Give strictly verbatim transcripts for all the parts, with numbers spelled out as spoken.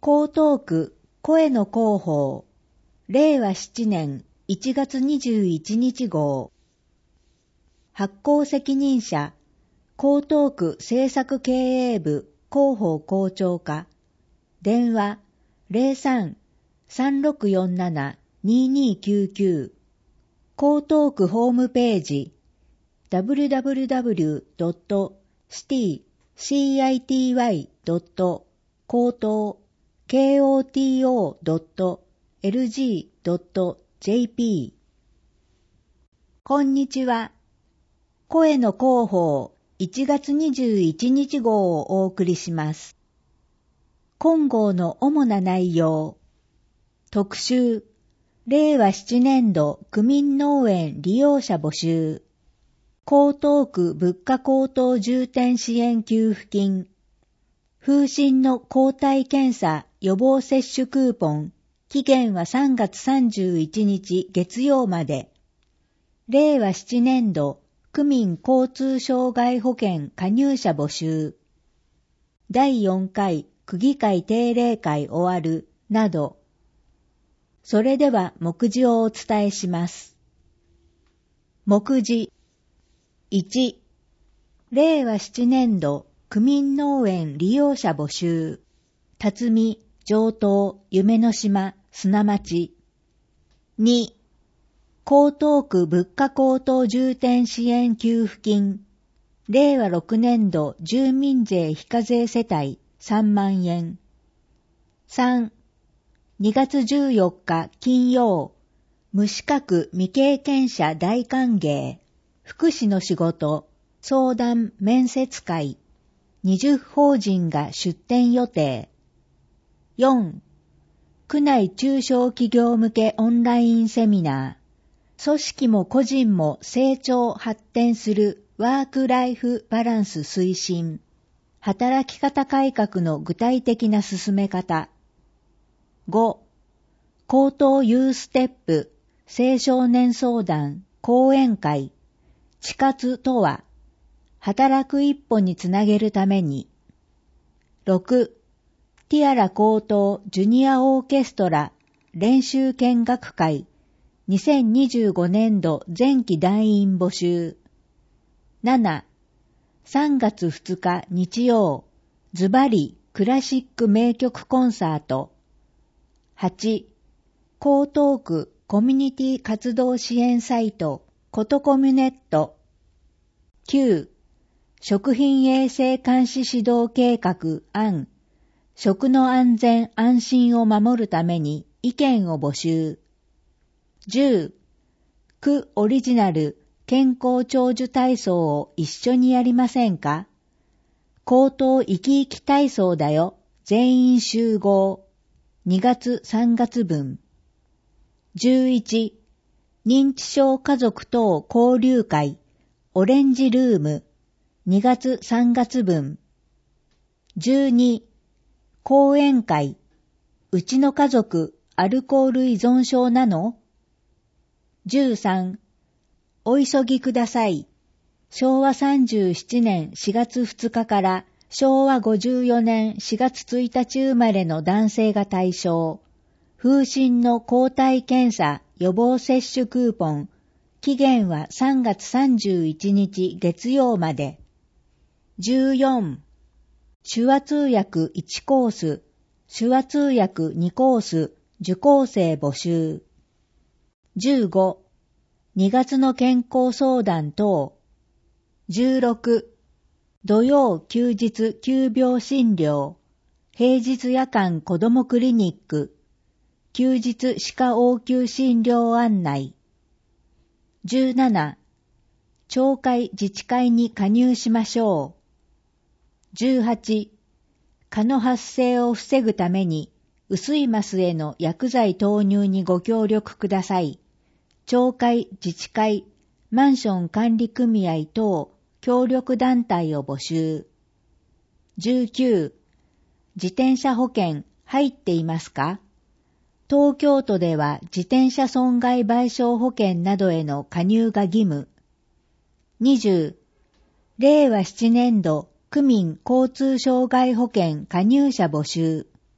江東区声の広報れいわなねんいちがつにじゅういちにち号発行責任者江東区政策経営部広報校長課電話 ゼロさん さんろくよんなな ににきゅうきゅう 江東区ホームページ ダブリュダブリュダブリュ ドット シティ ドット 高等 ドット エルジー ドット ジェーピー こんにちは。声の広報いちがつにじゅういちにち号をお送りします。今号の主な内容。特集。れいわななねん度区民農園利用者募集。江東区物価高騰重点支援給付金。風疹の抗体検査予防接種クーポン。期限はさんがつさんじゅういちにち月曜まで。れいわななねん度区民交通障害保険加入者募集。だいよんかい区議会定例会終わるなど。それでは目次をお伝えします。目次いち、れいわななねん度区民農園利用者募集。辰巳、城東、夢の島、砂町。に、江東区物価高騰重点支援給付金。れいわろくねん度住民税非課税世帯さんまんえん。さん、にがつじゅうよっか金曜、無資格未経験者大歓迎。福祉の仕事、相談面接会。にじゅう法人が出展予定。よん、区内中小企業向けオンラインセミナー。組織も個人も成長発展するワークライフバランス推進。働き方改革の具体的な進め方。ご、高等ユーステップ青少年相談講演会。地活とは、働く一歩につなげるために。ろく、ティアラ高等ジュニアオーケストラ練習見学会にせんにじゅうごねん度前期団員募集。なな、さんがつふつか日曜、ズバリクラシック名曲コンサート。はち、江東区コミュニティ活動支援サイトことコミュネット。きゅう、食品衛生監視指導計画案。食の安全安心を守るために意見を募集。じゅう、区オリジナル健康長寿体操を一緒にやりませんか？高等生き生き体操だよ。全員集合。にがつさんがつ分。じゅういち、認知症家族等交流会オレンジルーム。にがつさんがつ分。じゅうに、講演会。うちの家族アルコール依存症なの？じゅうさん、お急ぎください。しょうわさんじゅうななねんしがつふつかからしょうわごじゅうよねんしがつついたち生まれの男性が対象。風疹の抗体検査予防接種クーポン。期限はさんがつさんじゅういちにち月曜まで。じゅうよん、手話通訳いちコース、手話通訳にコース、受講生募集。じゅうご、にがつの健康相談等。じゅうろく、土曜休日急病診療、平日夜間子どもクリニック、休日歯科応急診療案内。じゅうなな、町会自治会に加入しましょう。じゅうはち、蚊の発生を防ぐために、薄いマスへの薬剤投入にご協力ください。町会、自治会、マンション管理組合等、協力団体を募集。じゅうきゅう、自転車保険入っていますか？東京都では自転車損害賠償保険などへの加入が義務。にじゅう、れいわななねん度区民交通障害保険加入者募集。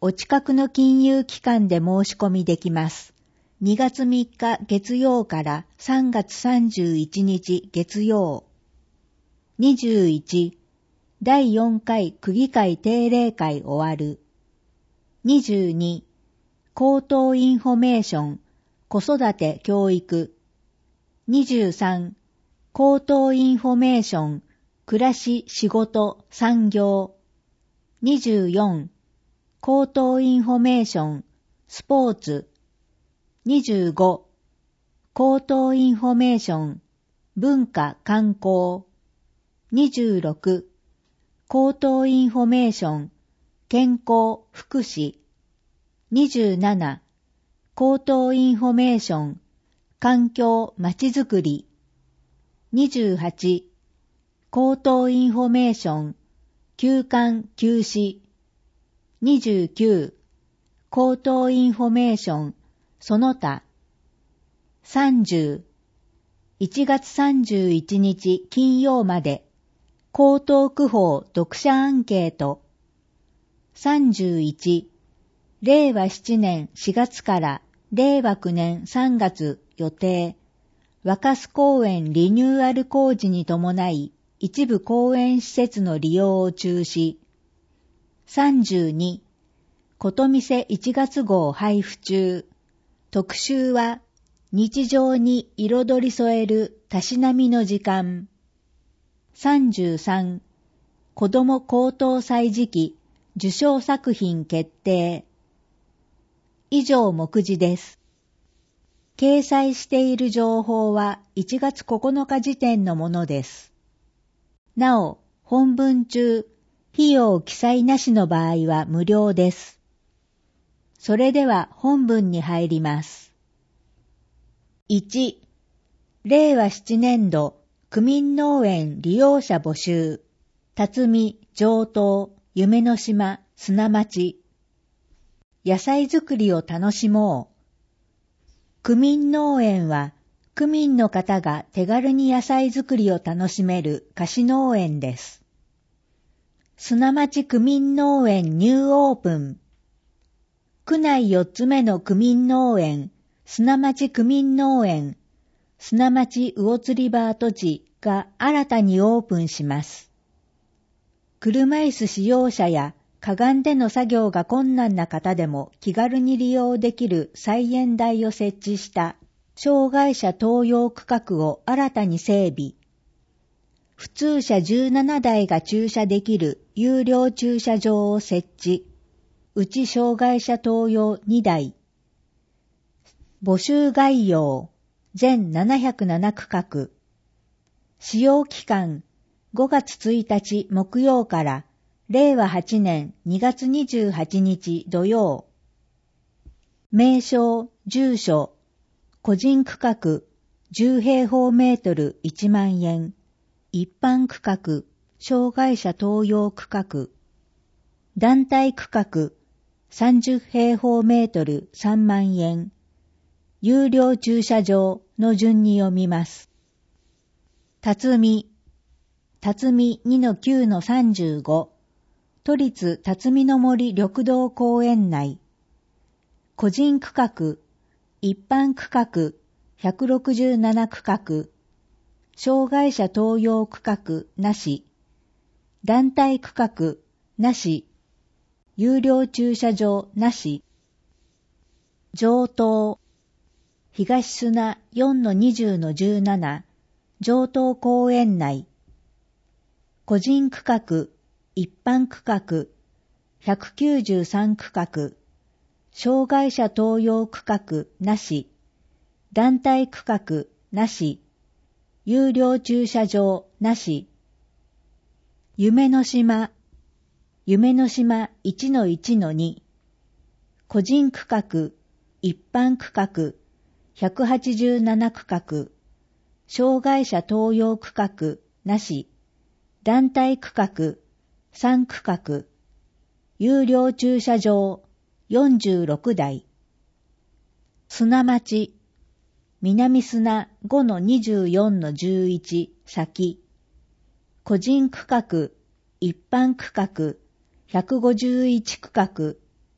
お近くの金融機関で申し込みできます。にがつみっか月曜からさんがつさんじゅういちにち月曜。にじゅういち、だいよんかい区議会定例会終わる。にじゅうに、口頭インフォメーション、子育て教育。にじゅうさん、口頭インフォメーション、暮らし仕事産業。にじゅうよん、口頭インフォメーション、スポーツ。にじゅうご、口頭インフォメーション、文化観光。にじゅうろく、口頭インフォメーション、健康福祉。にじゅうなな、口頭インフォメーション、環境まちづくり。にじゅうはち、口頭インフォメーション、休館休止。にじゅうきゅう、口頭インフォメーション、その他。さんじゅう、いちがつさんじゅういちにち金曜まで、江東区法読者アンケート。さんじゅういち、れいわしちねんしがつかられいわくねんさんがつ予定。若洲公園リニューアル工事に伴い、一部公園施設の利用を中止。さんじゅうに、ことみせいちがつ号配布中。特集は、日常に彩り添えるたしなみの時間。さんじゅうさん、子ども高等歳時期受賞作品決定。以上目次です。掲載している情報はいちがつここのか時点のものです。なお、本文中、費用記載なしの場合は無料です。それでは本文に入ります。いち、れいわななねん度区民農園利用者募集。辰巳、上東、夢の島、砂町。野菜作りを楽しもう。区民農園は、区民の方が手軽に野菜作りを楽しめる貸し農園です。砂町区民農園ニューオープン。区内よっつめの区民農園、砂町区民農園、砂町魚釣り場跡地が新たにオープンします。車椅子使用者やかがんでの作業が困難な方でも気軽に利用できる菜園台を設置した障害者登用区画を新たに整備。普通車じゅうななだいが駐車できる有料駐車場を設置。うち障害者登用にだい。募集概要。全ななひゃくななくかく。使用期間ごがつついたち木曜かられいわはちねんにがつにじゅうはちにち土曜。名称、住所、個人区画じゅうへいほうメートルいちまんえん。一般区画、障害者登用区画。団体区画さんじゅうへいほうメートルさんまんえん。有料駐車場の順に読みます。辰巳、辰巳 にのきゅうのさんじゅうご、都立辰巳の森緑道公園内。個人区画、一般区画ひゃくろくじゅうななくかく、障害者登用区画なし、団体区画なし、有料駐車場なし。上東、東砂 よんのにじゅうのじゅうなな、上東公園内。個人区画、一般区画、ひゃくきゅうじゅうさんくかく、障害者登用区画なし、団体区画なし、有料駐車場なし。夢の島、夢の島 いちのいちのに、個人区画、一般区画、ひゃくはちじゅうななくかく、障害者登用区画なし、団体区画さんくかく、有料駐車場よんじゅうろくだい。砂町、南砂 ごのにじゅうよんのじゅういち先、個人区画、一般区画ひゃくごじゅういちくかく、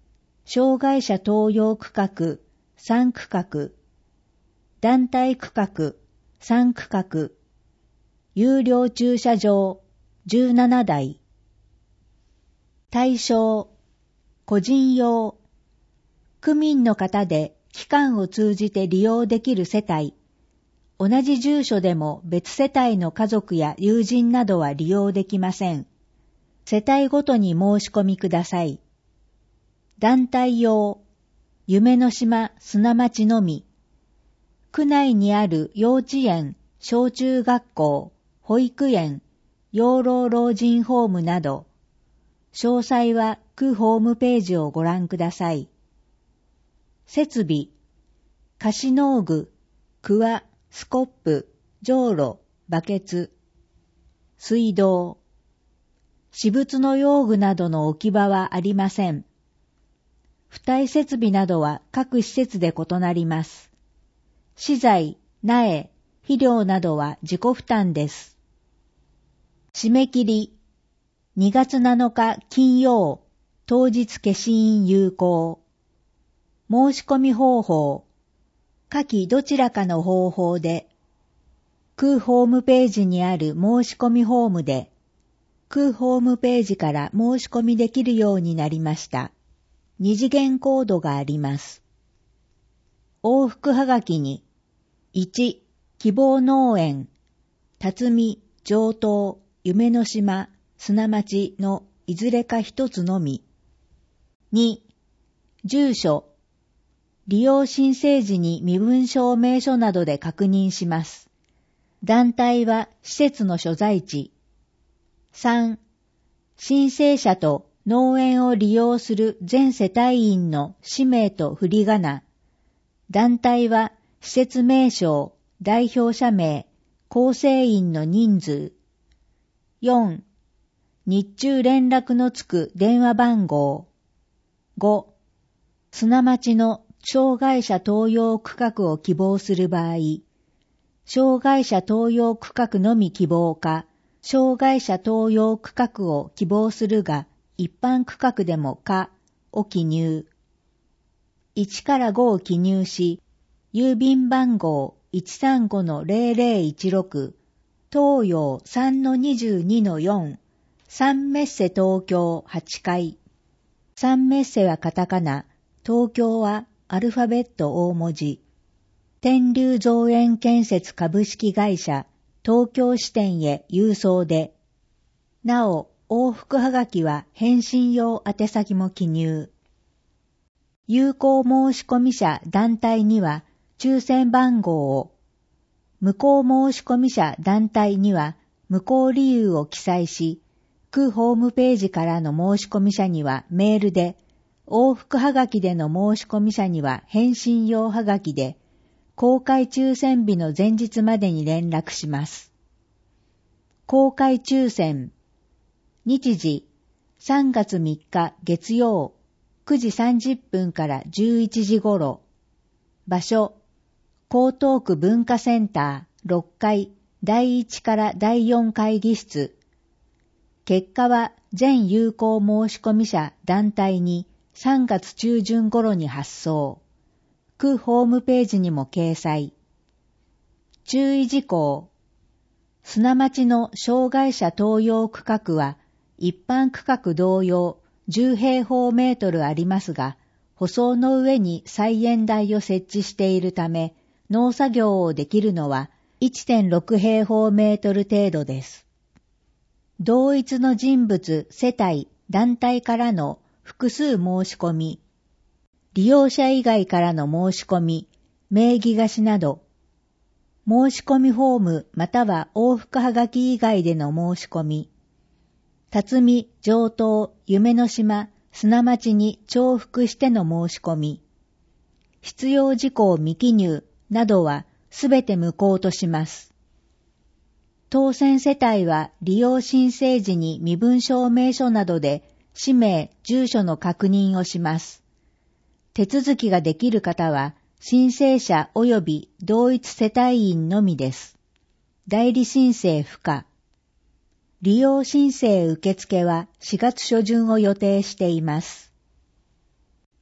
障害者登用区画さん区画、団体区画さん区画、有料駐車場じゅうななだい。対象、個人用、区民の方で機関を通じて利用できる世帯、同じ住所でも別世帯の家族や友人などは利用できません。世帯ごとに申し込みください。団体用、夢の島砂町のみ。区内にある幼稚園、小中学校、保育園、養老老人ホームなど、詳細は区ホームページをご覧ください。設備、貸し農具、クワ、スコップ、じょうろ、バケツ、水道、私物の用具などの置き場はありません。付帯設備などは各施設で異なります。資材、苗、肥料などは自己負担です。締め切り、にがつなのか金曜、当日消印有効。申し込み方法、下記どちらかの方法で、区ホームページにある申し込みフォームで、区ホームページから申し込みできるようになりました。二次元コードがあります。往復はがきに、いち、希望農園、辰巳、上東、夢の島、砂町のいずれか一つのみ。に、住所、利用申請時に身分証明書などで確認します。団体は施設の所在地。さん、申請者と農園を利用する全世帯員の氏名と振り仮名。団体は施設名称、代表者名、構成員の人数。よん、日中連絡のつく電話番号。ご、砂町の障害者登用区画を希望する場合、障害者登用区画のみ希望か、障害者登用区画を希望するが、一般区画でもかを記入。いちからごを記入し、郵便番号 いちさんごのゼロゼロいちろく、東洋 さんのにじゅうにのよん、サンメッセ東京はちかい。サンメッセはカタカナ、東京はアルファベット大文字。天竜造園建設株式会社、東京支店へ郵送で。なお、往復はがきは返信用宛先も記入。有効申込者団体には抽選番号を、無効申込者団体には無効理由を記載し、区ホームページからの申込者にはメールで、往復はがきでの申込者には返信用はがきで、公開抽選日の前日までに連絡します。公開抽選。日時、さんがつみっか月曜、くじさんじゅっぷんからじゅういちじ頃。場所、江東区文化センターろっかいだいいちからだいよん会議室。結果は全有効申込者団体にさんがつちゅうじゅん頃に発送。区ホームページにも掲載。注意事項。砂町の障害者登用区画は一般区画同様じゅうへいほうメートルありますが、舗装の上に菜園台を設置しているため、農作業をできるのは いってんろくへいほうメートル程度です。同一の人物、世帯、団体からの複数申し込み、利用者以外からの申し込み、名義貸しなど、申し込みフォームまたは往復はがき以外での申し込み、辰巳、上東、夢の島、砂町に重複しての申し込み、必要事項未記入などはすべて無効とします。当選世帯は利用申請時に身分証明書などで氏名、住所の確認をします。手続きができる方は申請者及び同一世帯員のみです。代理申請不可。利用申請受付はしがつ初旬を予定しています。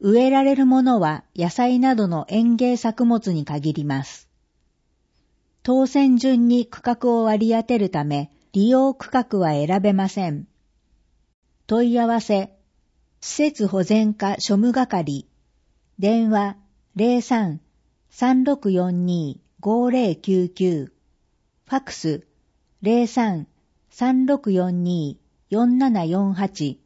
植えられるものは野菜などの園芸作物に限ります。当選順に区画を割り当てるため、利用区画は選べません。問い合わせ、施設保全課庶務係、電話 ゼロさん さんろくよんに ごゼロきゅうきゅう、ファクス ゼロさん さんろくよんに よんななよんはち